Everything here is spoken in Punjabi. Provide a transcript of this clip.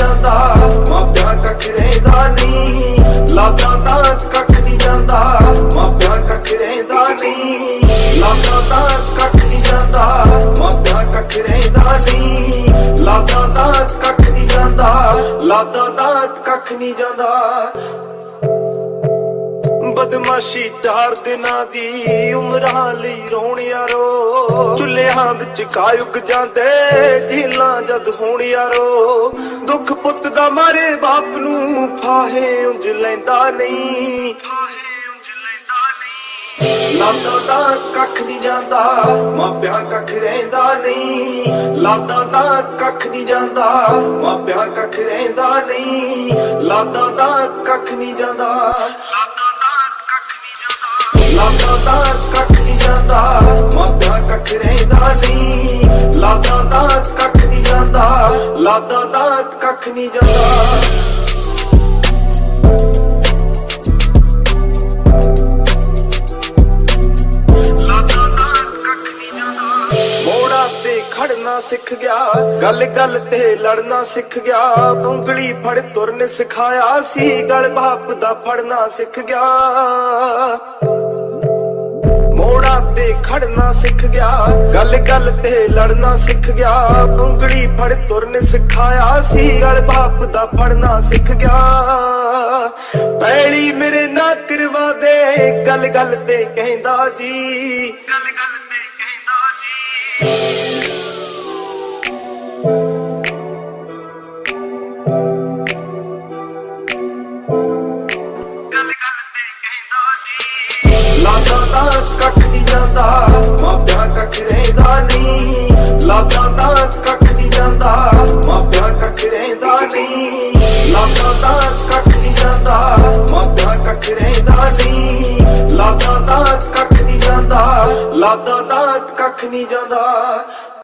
ਜਾਂਦਾ, ਮਾਪਿਆਂ ਕੱਖ ਰਹਿੰਦਾ ਨਹੀਂ, ਲਾਦਾਂ ਤਾਂ ਕੱਖ ਨਹੀਂ ਜਾਂਦਾ, ਮਾਪਿਆਂ ਕੱਖ ਰਹਿੰਦਾ ਨਹੀਂ, ਲਾਦਾਂ ਤਾਂ ਕੱਖ ਨਹੀਂ ਜਾਂਦਾ, ਮਾਪਿਆਂ ਕੱਖ ਰਹਿੰਦਾ ਨਹੀਂ, ਲਾਦਾਂ ਤਾਂ ਕੱਖ ਨਹੀਂ ਜਾਂਦਾ, ਲਾਦਾਂ ਤਾਂ ਕੱਖ ਨਹੀਂ ਜਾਂਦਾ। ਬਦਮਾਸ਼ੀ 4 ਦਿਨਾਂ ਦੀ ਉਮਰਾਂ ਲਈ ਰੋਣ ਯਾਰੋ, ਚੁੱਲ੍ਹਿਆਂ ਵਿੱਚ ਕਾਇ ਉਗ ਜਾਂਦੇ ਜੀਲਾਂ ਜਦ ਹੋਣ ਯਾਰੋ, ਦੁੱਖ ਪੁੱਤ ਦਾ ਮਾਰੇ ਬਾਪ ਨੂੰ ਫਾਹੇ ਉਂਝ ਲੈਂਦਾ ਨਹੀਂ, ਲਾਦਾਂ ਤਾਂ ਕੱਖ ਨਹੀਂ ਜਾਂਦਾ, ਮਾਪਿਆਂ ਕੱਖ ਰਹਿੰਦਾ ਨਹੀਂ, ਲਾਦਾਂ ਤਾਂ ਕੱਖ ਨਹੀਂ ਜਾਂਦਾ, ਮਾਪਿਆਂ ਕੱਖ ਰਹਿੰਦਾ ਨਹੀਂ, ਲਾਦਾਂ ਤਾਂ ਕੱਖ ਨਹੀਂ ਜਾਂਦਾ, ਲਾਦਾਂ ਤਾਂ ਕੱਖ ਨਹੀਂ ਜਾਂਦਾ, ਮਾਪਿਆਂ ਕੱਖ ਰਹਿੰਦਾ ਨਹੀਂ, ਲਾਦਾਂ ਤਾਂ ਕੱਖ ਨਹੀਂ ਜਾਂਦਾ, ਲਾਦਾਂ ਤਾਂ ਕੱਖ ਨਹੀਂ ਜਾਂਦਾ। ਖੜਨਾ ਸਿੱਖ ਗਿਆ, ਗੱਲ ਗੱਲ ਤੇ ਲੜਨਾ ਸਿੱਖ ਗਿਆ, ਉਂਗਲੀ ਫੜ ਤੁਰਨ ਸਿਖਾਇਆ ਸੀ, ਗਲ ਬਾਪ ਦਾ ਫੜਨਾ ਸਿੱਖ ਗਿਆ। ਮੋੜਾਂ ਤੇ ਖੜਨਾ ਸਿੱਖ ਗਿਆ, ਗੱਲ ਗੱਲ ਤੇ ਲੜਨਾ ਸਿੱਖ ਗਿਆ, ਉਂਗਲੀ ਫੜ ਤੁਰਨ ਸਿਖਾਇਆ ਸੀ, ਗਲ ਬਾਪ ਦਾ ਫੜਨਾ ਸਿੱਖ ਗਿਆ। ਪੈਲੀ ਮੇਰੇ ਨਾ ਕਰਵਾ ਦੇ, ਗੱਲ ਗੱਲ ਤੇ ਕਹਿੰਦਾ ਜੀ, ਗੱਲ ਗੱਲ ਤੇ ਕਹਿੰਦਾ ਜੀ। ਲਾਦਾਂ ਤਾਂ ਕੱਖ ਨਹੀਂ ਜਾਂਦਾ, ਮਾਪਿਆਂ ਕੱਖ ਰਹਿੰਦਾ ਨਹੀਂ, ਲਾਦਾਂ ਤਾਂ ਕੱਖ ਨਹੀਂ ਜਾਂਦਾ, ਮਾਪਿਆਂ ਕੱਖ ਰਹਿੰਦਾ ਨਹੀਂ, ਲਾਦਾਂ ਤਾਂ ਕੱਖ ਨਹੀਂ ਜਾਂਦਾ, ਮਾਪਿਆਂ ਕੱਖ ਰਹਿੰਦਾ ਨਹੀਂ, ਲਾਦਾਂ ਤਾਂ ਕੱਖ ਨਹੀਂ ਜਾਂਦਾ, ਲਾਦਾਂ ਤਾਂ ਕੱਖ ਨਹੀਂ ਜਾਂਦਾ।